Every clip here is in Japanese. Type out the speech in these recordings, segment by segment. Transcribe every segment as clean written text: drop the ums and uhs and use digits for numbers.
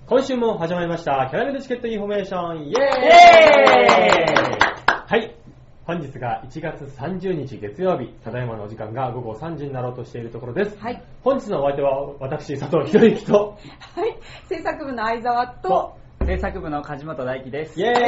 今週も始まりましたキャラメルチケットインフォメーション、イエーイ。はい、本日が1月30日月曜日、ただいまのお時間が午後3時になろうとしているところです。はい、本日のお相手は私佐藤博之と、 はい、制作部の相沢と制作部の梶本大輝です。 イエーイ。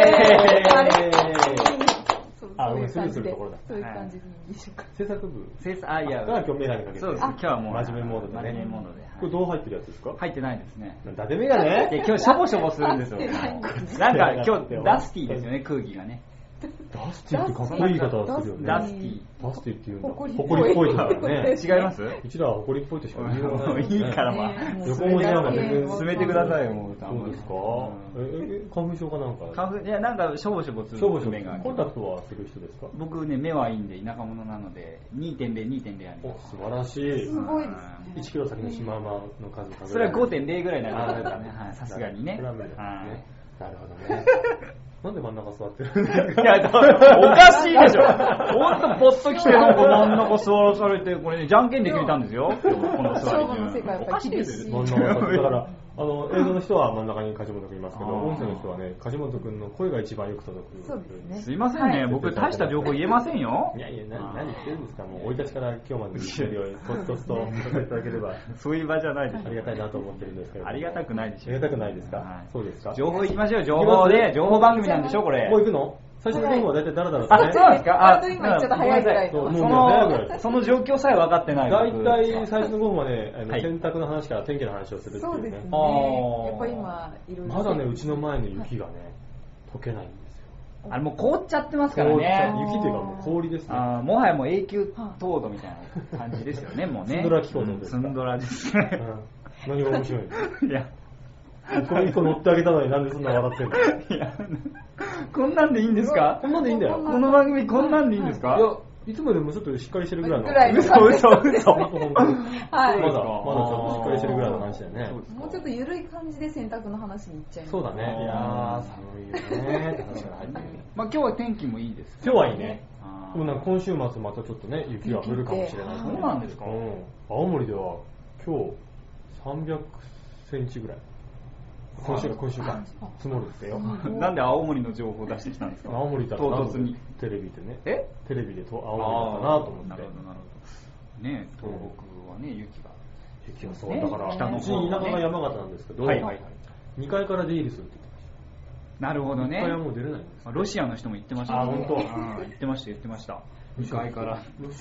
そういう感じでいいでしょうか。 制作部、 いや、 今日メガネかけて、 そうです。今日はもう真面目モードでね。 真面目モードで。 これどう入ってるやつですか？ 入ってないですね。 だってメガネ？ 今日しょぼしょぼするんですよ。なんか今日ダスティーですよね、空気がね。 ダスティってかっこいい言い方をするよね。 ダスティ。 ダスティって言うんだ。誇りっぽいからね。 違います？ うちらは誇りっぽいとしか言いようがない。 いいからまあ。 横文字なんか全然進めてくださいよ、もう。 そうですか？花粉症かなんか？ 花粉、いや、なんかしょぼしょぼする目が。 コンタクトはする人ですか？ 僕ね、目はいいんで田舎者なので、2.0、2.0あります。 素晴らしい。 すごいですね。 1キロ先のシマウマの数数え。 それは 5.0 ぐらいになりますね。さすがにね。 なるほどね。なんで真ん中座ってるんですか？いや、おかしいでしょ。ほんとポッと来てなんか真ん中座らされて、これね、じゃんけんで決めたんですよ。この座り順。おかしいですよ。 真ん中だから映像の人は真ん中に梶本くんいますけど、音声の人はね、梶本くんの声が一番よく届く。 そうですね。 すいませんね、僕大した情報言えませんよ。 いやいや、何言ってるんですか。もう生い立ちから今日までの一よりコツコツと聞かせていただければ、 そういう場じゃないです。 ありがたいなと思ってるんですけど。 ありがたくないでしょ。 ありがたくないですか。そうですか。 情報行きましょう。情報で、情報番組なんでしょこれ。 もう行くの？最初の分は大体ダラダラとね。あ、そうなんですか。 今ちょっと早いぐらいの。その状況さえ分かってない。 大体最初の分はね、洗濯の話から天気の話をするっていうね。 そうですね。やっぱ今いろいろ。 まだね、うちの前の雪がね、溶けないんですよ。 もう凍っちゃってますからね。 雪というかもう氷ですね。 もはやもう永久凍土みたいな感じですよね、もうね。 ツンドラ気候です。 ツンドラですね。 何が面白いの？ いや。 一個乗ってあげたのになんでそんな笑ってんの？ いや、こんなんでいいんですか？ こんなんでいいんだよ。 この番組こんなんでいいんですか？ いや、いつもでもちょっとしっかりしてるぐらいの。 嘘。 はい。まだちょっとしっかりしてるぐらいの話だよね。 もうちょっと緩い感じで洗濯の話に行っちゃいます。 そうだね。いやー、寒いよねって話から入ってる。 まあ今日は天気もいいです。 今日はいいね。でもなんか今週末またちょっとね、雪が降るかもしれない。 そうなんですか？ 青森では今日300センチぐらい。今週か積もるってよ。 なんで青森の情報を出してきたんですか？ 青森だと唐突にテレビでね。テレビで青森だったなと思って。 なるほど。ね、東北はね、雪がそうだから北の方田舎が山形なんですけど、2階から出入りするって言ってました。 なるほどね。 1階はもう出れないんです。 ロシアの人も言ってました。 本当。 言ってました。2階から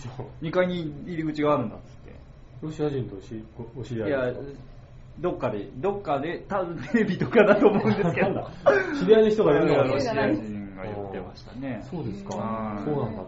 。2階に入り口があるんだっつって。 ロシア人とお知り合いですか？ どっかで多分テレビとかだと思うんですけど知り合いの人がいるのがロシア人が言ってましたね。 そうですか。そうなんだって。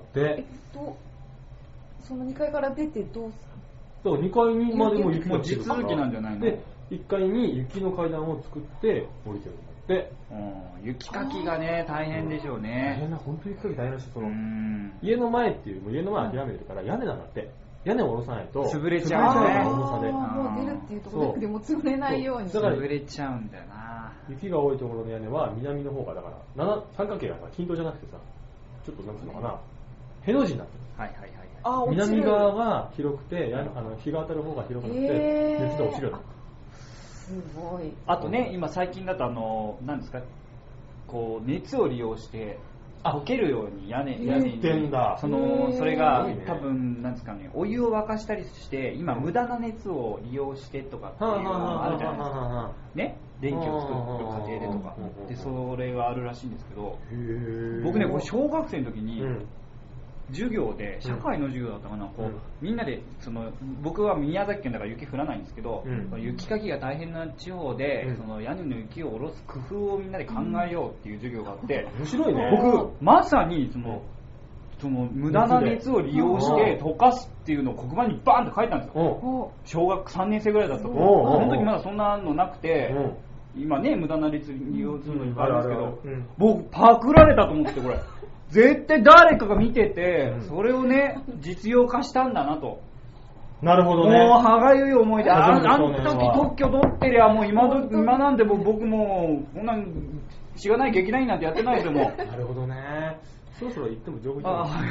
その2階から出てどうする？2階にまでも雪が地続きなんじゃないの？ で1階に雪の階段を作って降りてるんだって。 雪かきがね大変でしょうね。 大変な、本当に雪かき大変だし、家の前っていう家の前諦めてるから屋根なんだって。屋根を下ろさないと潰れちゃうね。 重さでもう出るっていうところでも潰れないように。 だから潰れちゃうんだよな。 雪が多いところの屋根は南の方がだから三角形が均等じゃなくてさ、ちょっとなんつうのかな、への字になってる。南側が広くて日が当たる方が広くなって熱が落ちるようになってる。 すごい。 あとね、今最近だと何ですか、こう熱を利用して溶けるように屋根にそれが多分なんですかね、お湯を沸かしたりして今無駄な熱を利用してとかっていうのがあるじゃないですかね、電気を作る過程でとかで、それがあるらしいんですけど、僕ねこれ小学生の時に授業で、社会の授業だったかな、みんなで僕は宮崎県だから雪降らないんですけど、雪かきが大変な地方で、その屋根の雪を下ろす工夫をみんなで考えようっていう授業があって、 面白いね。 僕まさにその無駄な熱を利用して溶かすっていうのを黒板にバーンと書いたんですよ。小学3年生ぐらいだったと。その時まだそんなのなくて、今ね無駄な熱利用するのいっぱいあるんですけど、僕パクられたと思ってこれ。絶対誰かが見てて、それをね実用化したんだなと。 なるほどね。 もう歯がゆい思いで、あの時特許取ってりゃもう今なんで僕もこんなんしがない劇団員なんてやってないですよもう。 なるほどね。 そろそろ行っても情報なんだ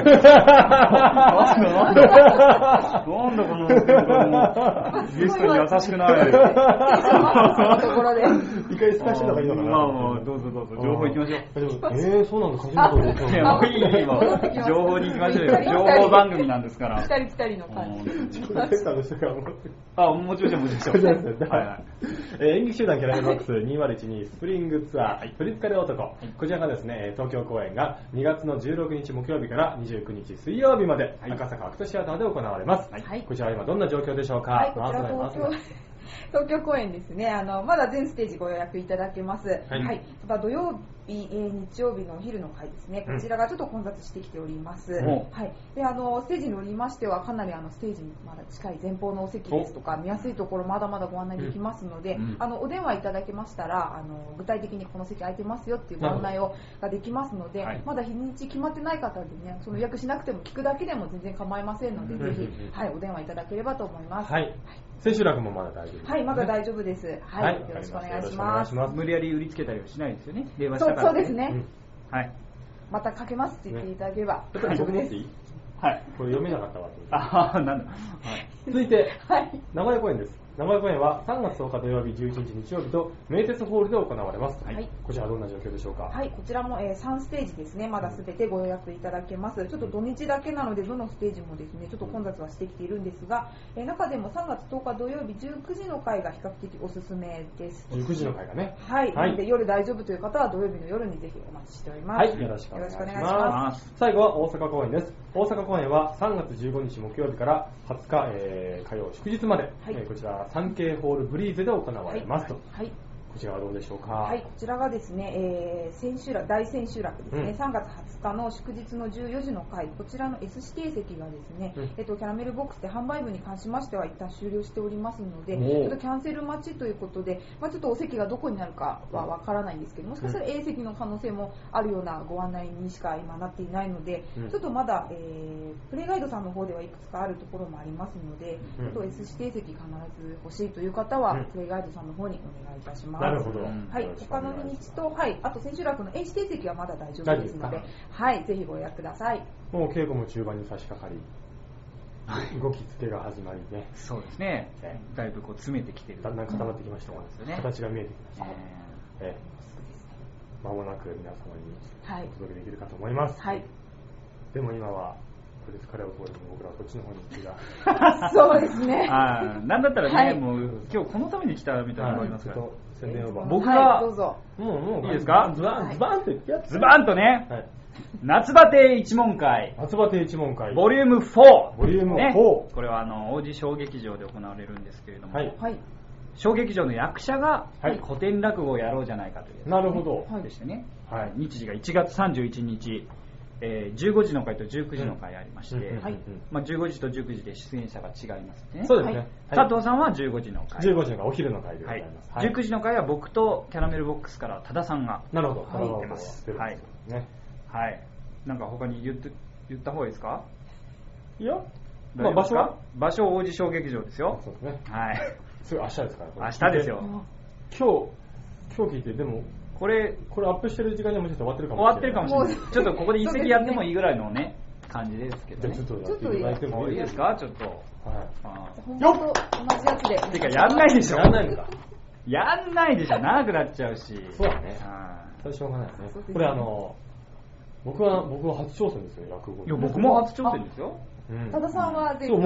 このゲストに優しくない。 ところで。 一回スカしてた方がいいのかな。 まあどうぞどうぞ情報行きましょう。 そうなんだ。梶本です。 いやもういいわ。情報に行きましょうよ。情報番組なんですから。 来たり来たりの感じ。 もちろんもちろん。 演劇集団キャラメルボックス2012スプリングツアープリツカレ男。こちらがですね東京公演が2月の16日木曜日から29日水曜日まで赤坂アクトシアターで行われます。こちらは今どんな状況でしょうか。 はい、こちら東京公演ですね。まだ全ステージご予約いただけます。はい。ただ土曜日、日曜日のお昼の回ですね。こちらがちょっと混雑してきております。はい。で、ステージにおりましてはかなりステージにまだ近い前方のお席ですとか見やすいところまだまだご案内できますので、お電話いただけましたら具体的にこの席空いてますよっていうご案内ができますので、まだ日にち決まってない方でね、その予約しなくても聞くだけでも全然構いませんので、ぜひお電話いただければと思います。はい。 千秋楽もまだ大丈夫です。 はい、まだ大丈夫です。はい、よろしくお願いします。 無理やり売りつけたりはしないですよね。電話したから。そうですね。 はい。 またかけますって言っていただければ大丈夫です。 はい。これ読めなかったわ。 なんだ。 続いて、名古屋公演です。名古屋公演は3月10日土曜日、11日日曜日と名鉄ホールで行われます。こちらはどんな状況でしょうか。はい、こちらも 3ステージですね。まだすべてご予約いただけます。ちょっと土日だけなのでどのステージもですね、ちょっと混雑はしてきているんですが、中でも3月10日土曜日19時の回が比較的おすすめです。 19時の回がね。 はい。なので夜大丈夫という方は土曜日の夜にぜひお待ちしております。 はい、よろしくお願いします。最後は大阪公演です。大阪公演は3月15日木曜日から20日、火曜祝日まで、こちらサンケイホールブリーゼで行われますと。はい。こちらはどうでしょうか。 はい、こちらがですね、大千秋楽ですね、3月20日の祝日の14時の回、こちらの S 指定席がですね、キャラメルボックスで販売部に関しましては一旦終了しておりますので、ちょっとキャンセル待ちということで、ちょっとお席がどこになるかはわからないんですけど、もしかしたら A 席の可能性もあるようなご案内にしか今なっていないので、ちょっとまだ、プレイガイドさんの方ではいくつかあるところもありますので、ちょっと S 指定席必ず欲しいという方は、プレイガイドさんの方にお願いいたします。 なるほど。 はい、他の日にちと、あと千秋楽の H 定席はまだ大丈夫ですので、ぜひご予約ください。 もう稽古も中盤に差し掛かり、動き付けが始まりね。 そうですね。だいぶ詰めてきてる。 だんだん固まってきましたが、形が見えてきました。間もなく皆様にお届けできるかと思います。でも今はプリツカレ男で僕らはこっちの方に気がそうですね。 なんだったらね、もう今日このために来たみたいなのがありますから。 宣伝を僕が、 どうぞ。 いいですか？ ズバンと言ってやつ。 ズバンとね、夏バテ一問会。 夏バテ一問会。 ボリューム4。 ボリューム4。 これは王子小劇場で行われるんですけれども、小劇場の役者が古典落語をやろうじゃないかという。 なるほど。 でしてね。日時が1月31日。15時の回と19時の回ありまして、15時と19時で出演者が違いますね。 そうですね。 佐藤さんは15時の回。 15時の回、お昼の回でございます。 19時の回は僕とキャラメルボックスから多田さんがなるほど、 入ってます。はい。なんか他に言った方がいいですか？ いや、場所王子小劇場ですよ。 そうですね。 はい。 それ明日ですから。 明日ですよ。 今日聞いて、でも、これアップしてる時間にはもしかしたら終わってるかもしれない。 終わってるかもしれない。ちょっとここで一席やってもいいぐらいのね、感じですけどね。 ちょっとやっていただいてもいいですか？ちょっと。 よっ！同じやつで。 てか、やんないでしょ。 やんないのか。 やんないでしょ。長くなっちゃうし。 そうだね。それしょうがないですね。これ僕は初挑戦ですよ、落語。 いや、僕も初挑戦ですよ。 多田さんは前回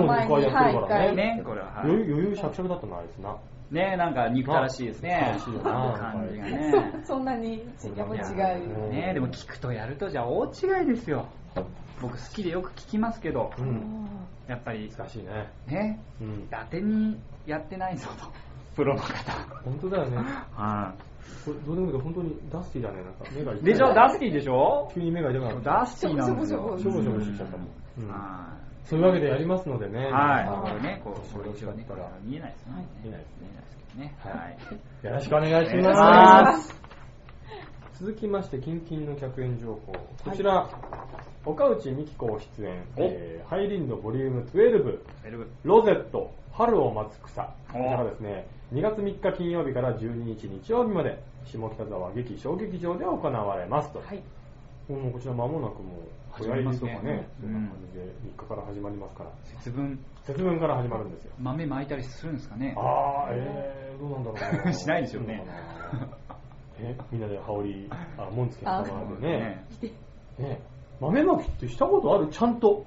2回ね、これは。 余裕しゃくしゃくだったな、あいつな。 ね、なんか憎たらしいですね。感じがね。 そんなにやっぱ違う。 ね、でも聞くとやるとじゃ大違いですよ。僕好きでよく聞きますけど、やっぱり難しいね。 ね、伊達にやってないぞと。プロの方。 本当だよね。どうでもいいけど本当にダスティだね、なんか目が痛い。 でしょ、ダスティでしょ？ 急に目が痛くなった。 ダスティなんですよ。 しょぼしょぼしてきちゃったもん。そういうわけでやりますのでね。 これね、こう一応ね、見えないですね。 見えないですけどね。 よろしくお願いします。続きまして、キンキンの客演情報。こちら、岡内美紀子出演、ハイリンドボリューム12、ロゼット、春を待つ草。こちらがですね、2月3日金曜日から12日日曜日まで、下北沢劇小劇場で行われますと。 もうこちら間もなくもう早いとかね、そんな感じで3日から始まりますから。節分から始まるんですよ。 豆巻いたりするんですかね。 どうなんだろうな。 しないですよね。 みんなで羽織紋付けたまでね。豆巻きってしたことある？ちゃんと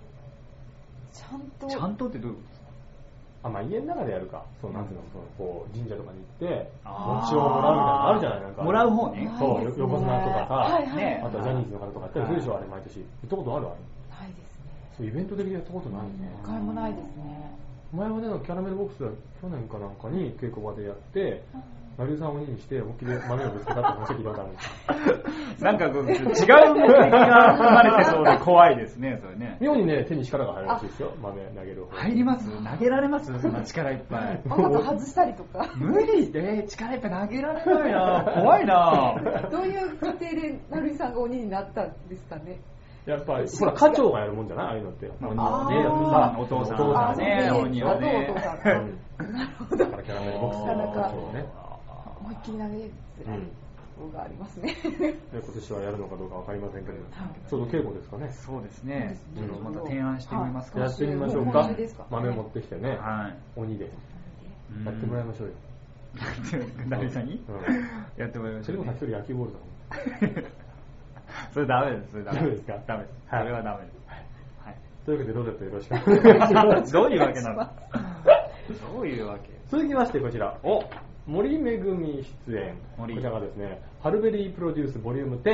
ってどういうことですか？ まあ家の中でやるか。そうなんていうの、こう神社とかに行って餅をもらうみたいなのあるじゃない、なんか。 もらう方ね。 そう、横綱とかさ、あとはジャニーズの方とかやったりするでしょ、あれ毎年。行ったことある？ ないですね。 そうイベント的にやったことないね。 一回もないですね。 前までのキャラメルボックスは去年かなんかに稽古場でやって、成生さんを鬼にして思いっきり豆をぶつけたって話聞いたことあるんです。 なんかこう違う目的が含まれてそうで怖いですね、それね。 妙にね、手に力が入るらしいですよ、豆投げる方。 入ります？投げられます？そんな力いっぱい。 わざと外したりとか。 無理で、力いっぱい投げられないな。怖いな。 どういう過程で成生さんが鬼になったんですかね。 やっぱり、ほら、家長がやるもんじゃない？ああいうのって。鬼はね、 お父さんがね、鬼はね。 なるほど。 だからキャラメルボックスの家長ね。 思いっきり投げづらい方がありますね。 今年はやるのかどうかわかりませんけど、ちょうど稽古ですかね。 そうですね。また提案してみますか。 やってみましょうか。豆持ってきてね、鬼でやってもらいましょうよ。 誰さんに？やってもらいましょう。 それも先ほど焼きボールだもん。 それダメです。 ダメですか？ ダメです。それはダメです。 というわけでロゼットよろしくお願いします。 どういうわけなの？どういうわけ？ 続きましてこちら。森めぐみ出演。こちらがですね、ハルベリープロデュースボリューム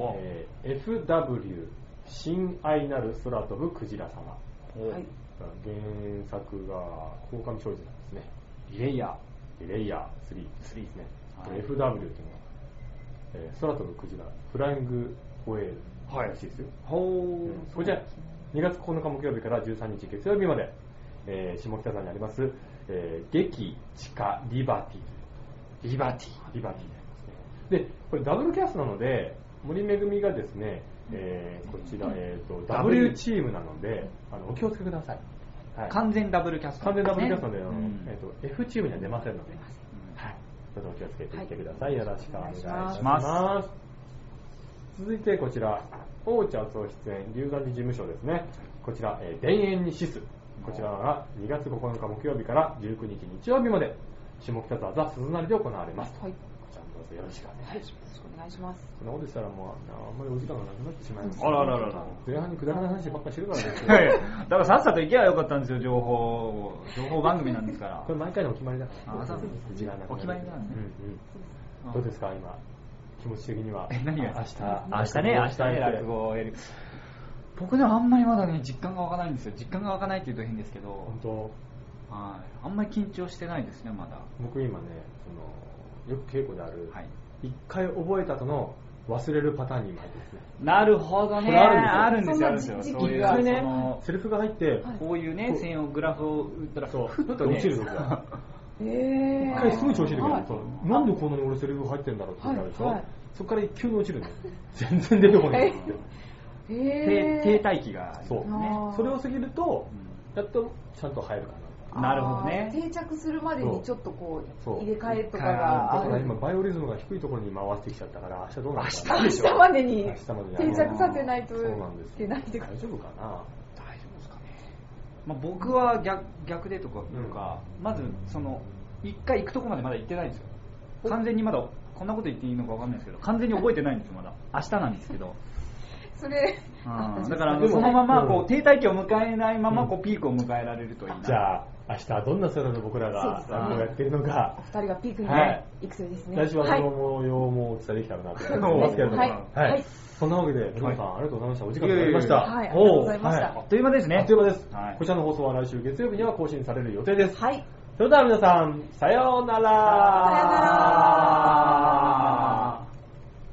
10、FW 親愛なる空飛ぶクジラ様。原作が鴻上尚史なんですね。 リレイヤー3ですね。FW っていうのは、空飛ぶクジラフライングホエールらしいですよ。こちら2月9日木曜日から13日月曜日まで、下北沢にあります、劇地下リバティでありますね。で、これダブルキャストなので、森めぐみがですね、こちら、W チームなので、お気をつけください。 完全ダブルキャスト。 完全ダブルキャストで、F チームには出ませんので、どうぞお気をつけていってください。よろしくお願いします。続いてこちら、オーチャー総出演、龍山寺事務所ですね。こちら、田園にシス。こちらが2月9日木曜日から19日日曜日まで、下北沢ザ・鈴なりで行われます。こちらもどうぞよろしくお願いします。 お願いします。 そんなことしたらもうあんまりお時間がなくなってしまいます。 あら。 前半にくだらない話ばっかりしてるからですよ。 だからさっさと行けばよかったんですよ、情報番組なんですから。 これ毎回のお決まりだから。 お決まりなんですね。 どうですか今気持ち的には。 何が明日ね落語をやる。僕ねあんまりまだね実感が湧かないんですよ。実感が湧かないって言うと変ですけど。 本当。 あんまり緊張してないですねまだ。 僕今ねよく稽古である一回覚えた後の忘れるパターンに今入ってですね。 なるほどね。あるんですよ。 そういうねセリフが入ってこういうね線をグラフを打ったらふっと落ちる時が。一回すごい調子いい時があるとなんでこんなに俺セリフ入ってんだろうってなるでしょ。そこから急に落ちるんだよ。全然出てこない。 停滞期がそうね。それを過ぎるとやっとちゃんと入るかな。 なるほどね。 定着するまでにちょっとこう入れ替えとかがだから今バイオリズムが低いところに回してきちゃったから明日どうなるかな。明日までに定着させないといけないって大丈夫かな。 大丈夫ですかね。僕は逆でとかまずその一回行くとこまでまだ行ってないんですよ。完全にまだこんなこと言っていいのかわかんないですけど完全に覚えてないんですよまだ。明日なんですけど。 それだからそのままこう停滞期を迎えないままこうピークを迎えられるといいな。 じゃあ明日はどんな空で僕らが落語をやっているのか、 お二人がピークに行くそうですね。 来週はその模様もお伝えできたらなと思いますけれども、そんなわけで皆さんありがとうございました。お時間になりました。 ありがとうございました。 あっという間ですね。 あっという間です。こちらの放送は来週月曜日には更新される予定です。 はい。 それでは皆さんさようなら。 さようなら。